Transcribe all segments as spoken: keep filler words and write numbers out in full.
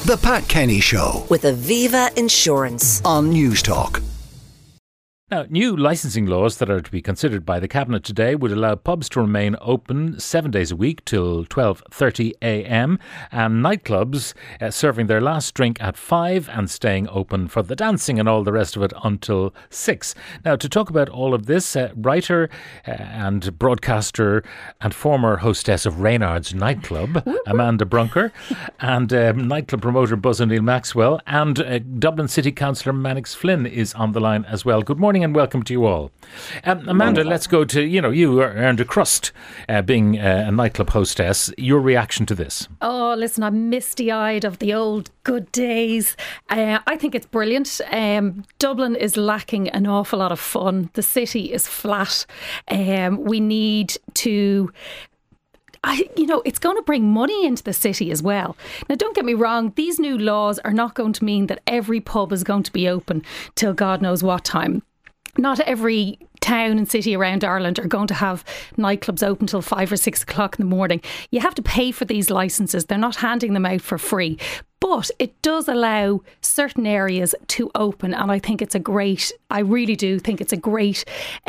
The Pat Kenny Show with Aviva Insurance on News Talk. Now, new licensing laws that are to be considered by the Cabinet today would allow pubs to remain open seven days a week till twelve thirty a m and nightclubs uh, serving their last drink at five and staying open for the dancing and all the rest of it until six. Now, to talk about all of this, uh, writer uh, and broadcaster and former hostess of Reynard's Nightclub, Amanda Brunker, and uh, nightclub promoter Buzz O'Neill Maxwell, and uh, Dublin City Councillor Mannix Flynn is on the line as well. Good morning and welcome to you all. Um, Amanda, let's go to, you know, you earned a crust uh, being uh, a nightclub hostess. Your reaction to this? Oh, listen, I'm misty-eyed of the old good days. Uh, I think it's brilliant. Um, Dublin is lacking an awful lot of fun. The city is flat. Um, we need to... I, you know, it's going to bring money into the city as well. Now, don't get me wrong, these new laws are not going to mean that every pub is going to be open till God knows what time. Not every town and city around Ireland are going to have nightclubs open till five or six o'clock in the morning. You have to pay for these licences. They're not handing them out for free. But it does allow certain areas to open. And I think it's a great, I really do think it's a great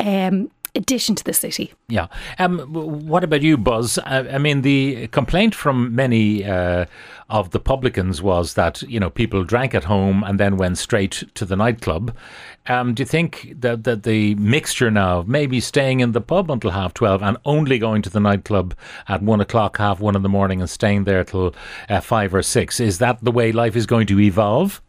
um addition to the city. Yeah. Um, what about you, Buzz? I, I mean, the complaint from many uh, of the publicans was that, you know, people drank at home and then went straight to the nightclub. Um, do you think that, that the mixture now of maybe staying in the pub until half twelve and only going to the nightclub at one o'clock, half one in the morning and staying there till uh, five or six, is that the way life is going to evolve?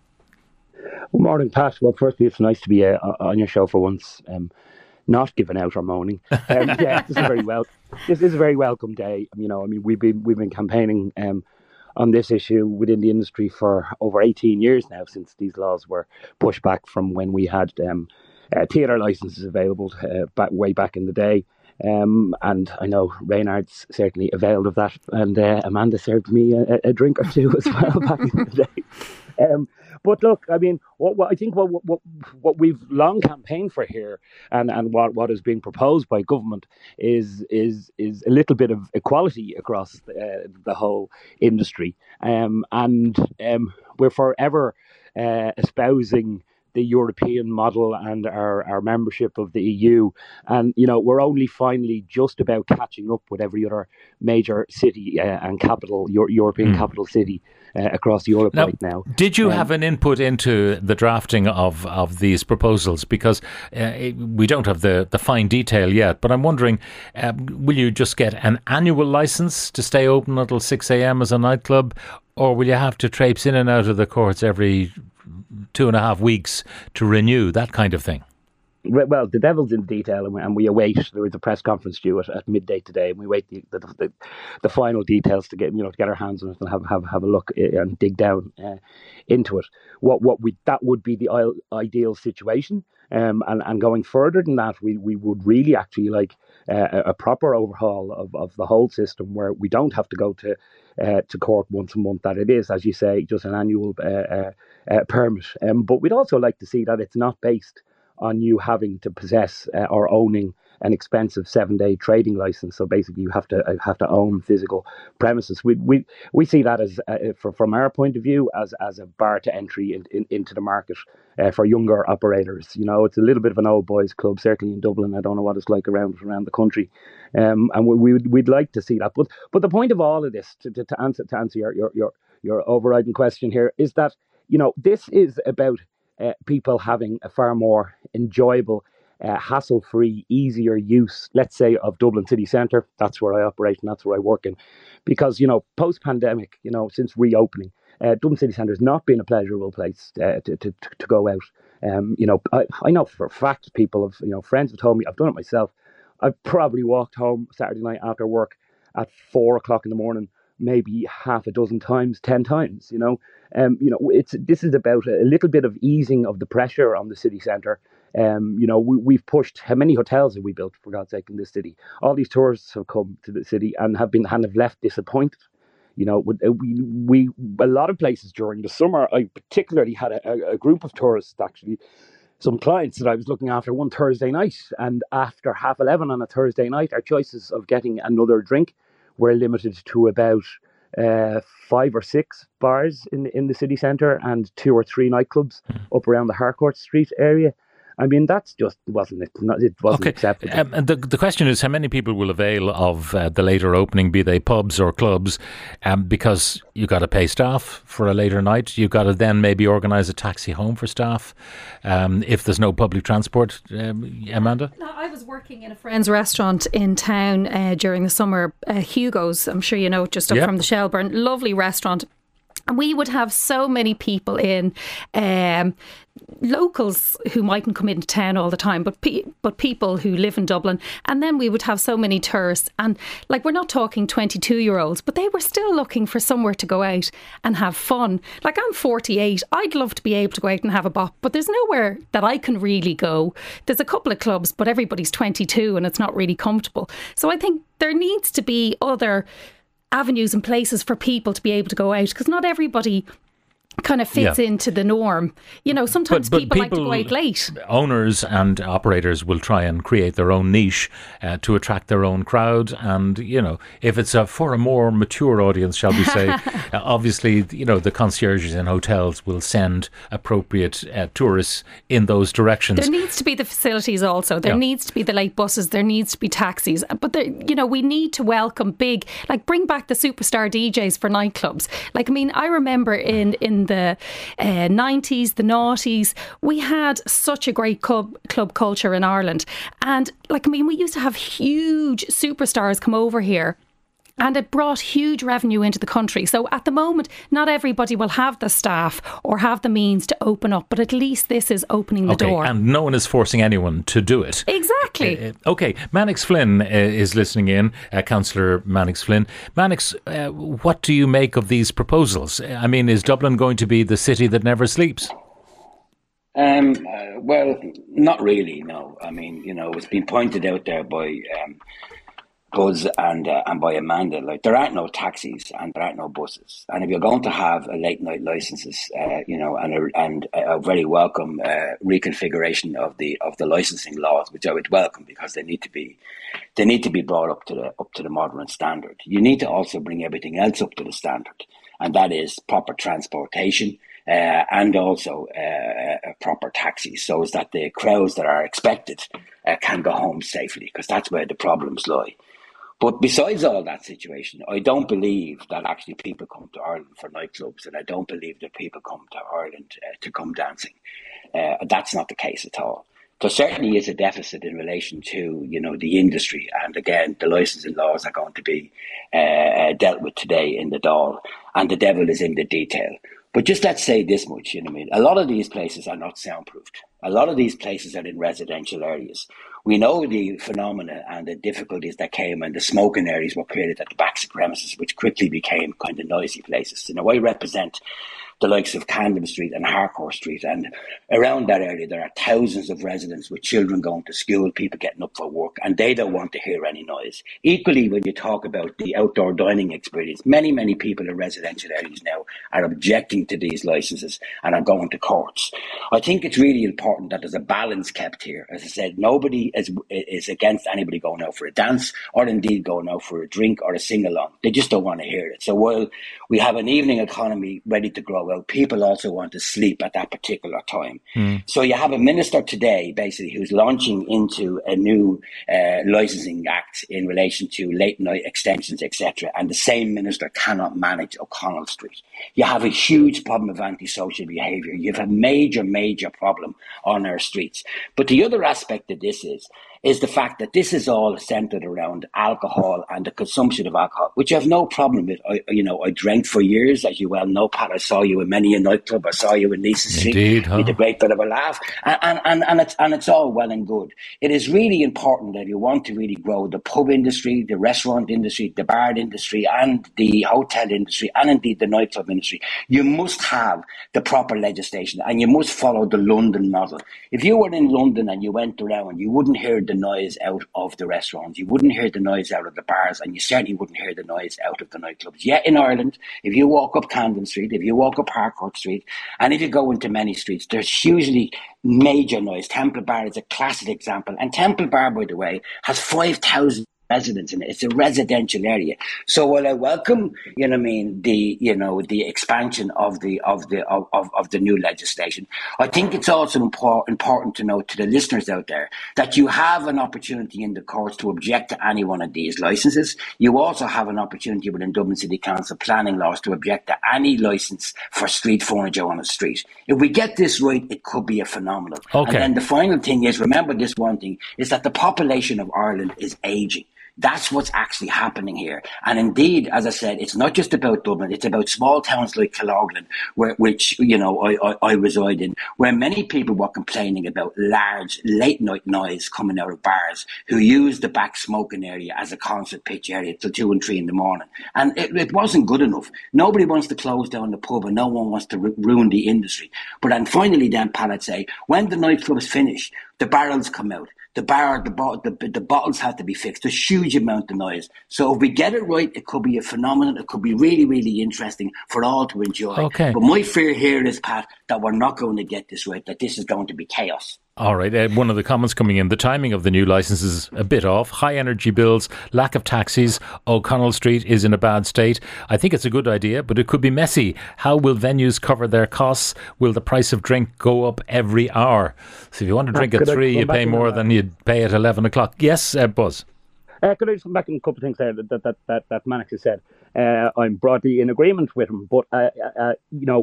Good morning, Pat. Well, firstly, it's nice to be uh, on your show for once. Um, Not giving out or moaning. Um, yeah, this is a very well. This is a very welcome day. You know, I mean, we've been we've been campaigning um, on this issue within the industry for over eighteen years now, since these laws were pushed back from when we had um, uh, theatre licences available uh, back way back in the day. Um, and I know Reynard's certainly availed of that, and uh, Amanda served me a, a drink or two as well back in the day. Um, But look, I mean, what, what I think what, what what we've long campaigned for here, and, and what, what is being proposed by government is is is a little bit of equality across the, uh, the whole industry, um, and um, we're forever uh, espousing the European model and our, our membership of the E U. And, you know, we're only finally just about catching up with every other major city uh, and capital, Euro- European mm. capital city uh, across Europe now, right now. Did you um, have an input into the drafting of, of these proposals? Because uh, it, we don't have the, the fine detail yet, but I'm wondering, uh, will you just get an annual licence to stay open until six a m as a nightclub, or will you have to traipse in and out of the courts every two and a half weeks to renew, that kind of thing? Well, the devil's in detail, and we, and we await. There is a press conference due at, at midday today, and we wait the, the the the final details to get you know to get our hands on it and have have, have a look and dig down uh, into it. What what we that would be the ideal situation, um, and and going further than that, we we would really actually like uh, a proper overhaul of, of the whole system, where we don't have to go to uh, to court once a month. That it is, as you say, just an annual uh, uh, uh, permit. Um, but we'd also like to see that it's not based on you having to possess uh, or owning an expensive seven-day trading license. So basically, you have to uh, have to own physical premises. We we we see that as, uh, for, from our point of view, as as a bar to entry in, in, into the market uh, for younger operators. You know, it's a little bit of an old boys' club, certainly in Dublin. I don't know what it's like around around the country, um, and we, we would we'd like to see that. But but the point of all of this, to, to, to answer to answer your, your your your overriding question here, is that you know this is about Uh, people having a far more enjoyable, uh, hassle-free, easier use, let's say, of Dublin city centre. That's where I operate and that's where I work in. Because, you know, post-pandemic, you know, since reopening, uh, Dublin city centre has not been a pleasurable place uh, to, to to go out. Um, you know, I, I know for a fact people have, you know, friends have told me, I've done it myself. I've probably walked home Saturday night after work at four o'clock in the morning, maybe half a dozen times, ten times, you know. Um, you know, it's this is about a little bit of easing of the pressure on the city centre. Um, you know, we, we've pushed, how many hotels have we built, for God's sake, in this city? All these tourists have come to the city and have been and have left disappointed. You know, we, we a lot of places during the summer, I particularly had a, a group of tourists, actually, some clients that I was looking after one Thursday night. And after half eleven on a Thursday night, our choices of getting another drink were limited to about uh, five or six bars in in the city centre and two or three nightclubs up around the Harcourt Street area. I mean, that's just wasn't it? It wasn't okay. acceptable. Um, and the the question is, how many people will avail of uh, the later opening, be they pubs or clubs? Um, because you got to pay staff for a later night. You got to then maybe organise a taxi home for staff. Um, if there's no public transport, um, Amanda. No, I was working in a friend's restaurant in town uh, during the summer. Uh, Hugo's, I'm sure you know, just up yep. from the Shelburne. Lovely restaurant. And we would have so many people in, um, locals who mightn't come into town all the time, but pe- but people who live in Dublin. And then we would have so many tourists. And like, we're not talking twenty-two-year-olds, but they were still looking for somewhere to go out and have fun. Like, I'm forty-eight. I'd love to be able to go out and have a bop, but there's nowhere that I can really go. There's a couple of clubs, but everybody's twenty-two and it's not really comfortable. So I think there needs to be other avenues and places for people to be able to go out, because not everybody kind of fits yeah. into the norm. You know, sometimes but, but people, people like to go out late. Owners and operators will try and create their own niche uh, to attract their own crowd. And, you know, if it's a, for a more mature audience, shall we say, uh, obviously, you know, the concierges in hotels will send appropriate uh, tourists in those directions. There needs to be the facilities also. There yeah. needs to be the late buses. There needs to be taxis. But, there, you know, we need to welcome big, like, bring back the superstar D Js for nightclubs. Like, I mean, I remember in, in the uh, nineties, the noughties, we had such a great club, club culture in Ireland. And, like, I mean, we used to have huge superstars come over here. And it brought huge revenue into the country. So at the moment, not everybody will have the staff or have the means to open up, but at least this is opening the okay, door. And no one is forcing anyone to do it. Exactly. Uh, okay, Mannix Flynn uh, is listening in, uh, Councillor Mannix Flynn. Mannix, uh, what do you make of these proposals? I mean, is Dublin going to be the city that never sleeps? Um, uh, well, not really, no. I mean, you know, it's been pointed out there by Um, Buzz and uh, and by Amanda, like, there aren't no taxis and there aren't no buses, and if you're going to have a late night licenses, uh, you know, and a, and a very welcome uh, reconfiguration of the of the licensing laws, which I would welcome, because they need to be they need to be brought up to the up to the modern standard. You need to also bring everything else up to the standard, and that is proper transportation uh, and also uh, proper taxis, so as that the crowds that are expected uh, can go home safely, because that's where the problems lie. But besides all that situation, I don't believe that actually people come to Ireland for nightclubs, and I don't believe that people come to Ireland uh, to come dancing. Uh, that's not the case at all. There certainly is a deficit in relation to, you know, the industry, and again, the licensing laws are going to be uh, dealt with today in the Dáil, and the devil is in the detail. But just let's say this much, you know what I mean? A lot of these places are not soundproofed. A lot of these places are in residential areas. We know the phenomena and the difficulties that came when the smoking areas were created at the backs of premises, which quickly became kind of noisy places. You know, I represent the likes of Camden Street and Harcourt Street, and around that area there are thousands of residents with children going to school, people getting up for work, and they don't want to hear any noise. Equally, when you talk about the outdoor dining experience, many, many people in residential areas now are objecting to these licences and are going to courts. I think it's really important that there's a balance kept here. As I said, nobody is, is against anybody going out for a dance or indeed going out for a drink or a sing-along. They just don't want to hear it. So while we have an evening economy ready to grow, well, people also want to sleep at that particular time. Mm. So you have a minister today, basically, who's launching into a new uh, licensing act in relation to late night extensions, et cetera. And the same minister cannot manage O'Connell Street. You have a huge problem of antisocial behaviour. You have a major, major problem on our streets. But the other aspect of this is, is the fact that this is all centred around alcohol and the consumption of alcohol, which I have no problem with. I, you know, I drank for years, as you well know, Pat. I saw you in many a nightclub. I saw you in Nice's Street. Indeed, huh? With a great bit of a laugh. And, and, and, and, it's, and it's all well and good. It is really important that if you want to really grow the pub industry, the restaurant industry, the bar industry, and the hotel industry, and indeed the nightclub industry, you must have the proper legislation, and you must follow the London model. If you were in London and you went around, you wouldn't hear the noise out of the restaurants, you wouldn't hear the noise out of the bars, and you certainly wouldn't hear the noise out of the nightclubs. Yet in Ireland, if you walk up Camden Street, if you walk up Harcourt Street, and if you go into many streets, there's hugely major noise. Temple Bar is a classic example, and Temple Bar, by the way, has five thousand residents in it. It's a residential area. So while I welcome, you know, what I mean, the you know the expansion of the of the of, of, of the new legislation, I think it's also important important to note to the listeners out there that you have an opportunity in the courts to object to any one of these licences. You also have an opportunity within Dublin City Council planning laws to object to any licence for street furniture on a street. If we get this right, it could be a phenomenon. Okay. And then the final thing is, remember this one thing, is that the population of Ireland is ageing. That's what's actually happening here. And indeed, as I said, it's not just about Dublin, it's about small towns like Killorglin, where, which, you know, I, I, I reside in, where many people were complaining about large late night noise coming out of bars who use the back smoking area as a concert pitch area till two and three in the morning. And it, it wasn't good enough. Nobody wants to close down the pub and no one wants to ru- ruin the industry. But then finally then, Pat, I'd say, when the nightclubs finish, the barrels come out. The bar, the, bo- the the bottles have to be fixed. There's a huge amount of noise. So if we get it right, it could be a phenomenon. It could be really, really interesting for all to enjoy. Okay. But my fear here is, Pat, that we're not going to get this right, that this is going to be chaos. All right. Uh, one of the comments coming in, the timing of the new licence is a bit off. High energy bills, lack of taxis. O'Connell Street is in a bad state. I think it's a good idea, but it could be messy. How will venues cover their costs? Will the price of drink go up every hour? So if you want to drink uh, at three, you pay more than you'd pay at eleven o'clock. Yes, uh, Buzz. Uh, could I just come back on a couple of things there that that that, that Mannix has said? Uh, I'm broadly in agreement with him, but uh, uh, you know,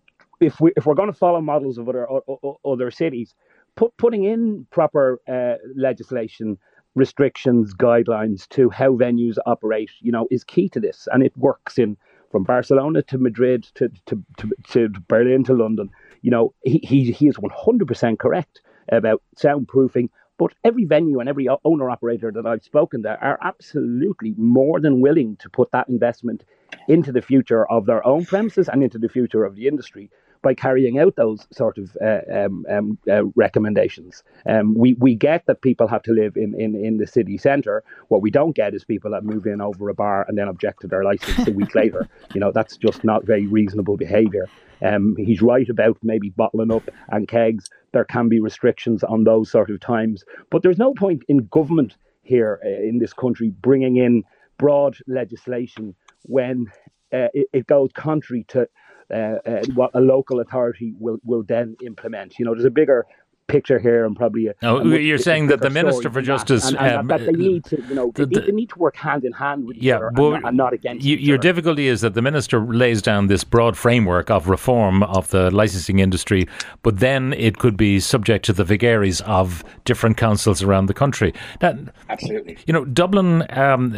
if we if we're going to follow models of other uh, other cities, put, putting in proper uh, legislation, restrictions, guidelines to how venues operate, you know, is key to this, and it works in from Barcelona to Madrid to to to, to Berlin to London. You know, he he he is one hundred percent correct about soundproofing. But every venue and every owner operator that I've spoken to are absolutely more than willing to put that investment into the future of their own premises and into the future of the industry by carrying out those sort of uh, um, um, uh, recommendations. Um, we, we get that people have to live in, in, in the city centre. What we don't get is people that move in over a bar and then object to their licence a week later. You know, that's just not very reasonable behaviour. Um, he's right about maybe bottling up and kegs. There can be restrictions on those sort of times. But there's no point in government here uh, in this country bringing in broad legislation when uh, it, it goes contrary to uh, uh, what a local authority will, will then implement. You know, there's a bigger picture here and probably a, no, a much, you're saying that the Minister for Justice and, and um, that, that they need to, you know, the, they, the, they need to work hand in hand with each yeah, other and, but not, and not against you, each your other. difficulty is that the Minister lays down this broad framework of reform of the licensing industry, but then it could be subject to the vagaries of different councils around the country. Now, absolutely. You know, Dublin, um,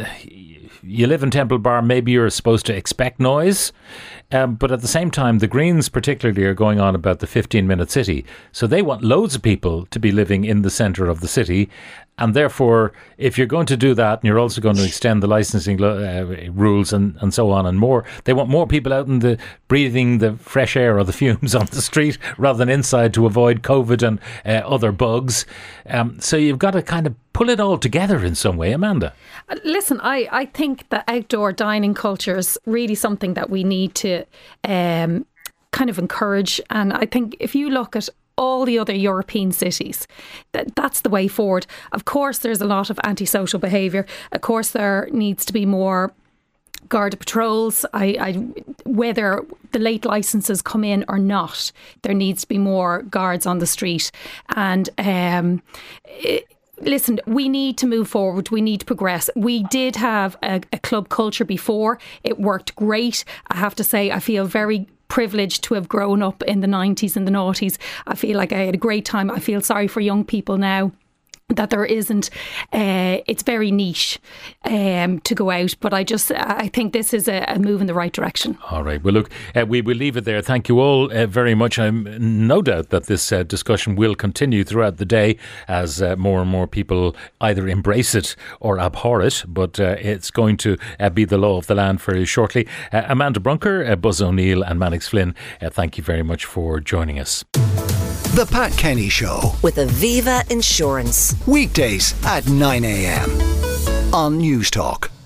you live in Temple Bar, maybe you're supposed to expect noise. Um, but at the same time, the Greens particularly are going on about the fifteen-minute city. So they want loads of people to be living in the centre of the city. And therefore, if you're going to do that, and you're also going to extend the licensing uh, rules and, and so on and more, they want more people out in the breathing the fresh air or the fumes on the street rather than inside to avoid COVID and uh, other bugs. Um, so you've got to kind of pull it all together in some way, Amanda. Listen, I, I think that outdoor dining culture is really something that we need to um, kind of encourage. And I think if you look at all the other European cities, that that's the way forward. Of course, there's a lot of antisocial behaviour. Of course, there needs to be more Garda patrols. I, I, whether the late licences come in or not, there needs to be more guards on the street. And um, it, listen, we need to move forward. We need to progress. We did have a, a club culture before. It worked great. I have to say, I feel very privileged to have grown up in the nineties and the noughties. I feel like I had a great time. I feel sorry for young people now that there isn't, uh, it's very niche um, to go out. But I just, I think this is a, a move in the right direction. All right. Well, look, uh, we will leave it there. Thank you all uh, very much. I'm no doubt that this uh, discussion will continue throughout the day as uh, more and more people either embrace it or abhor it. But uh, it's going to uh, be the law of the land very shortly. Uh, Amanda Brunker, uh, Buzz O'Neill and Mannix Flynn, uh, thank you very much for joining us. The Pat Kenny Show with Aviva Insurance. Weekdays at nine a.m. on News Talk.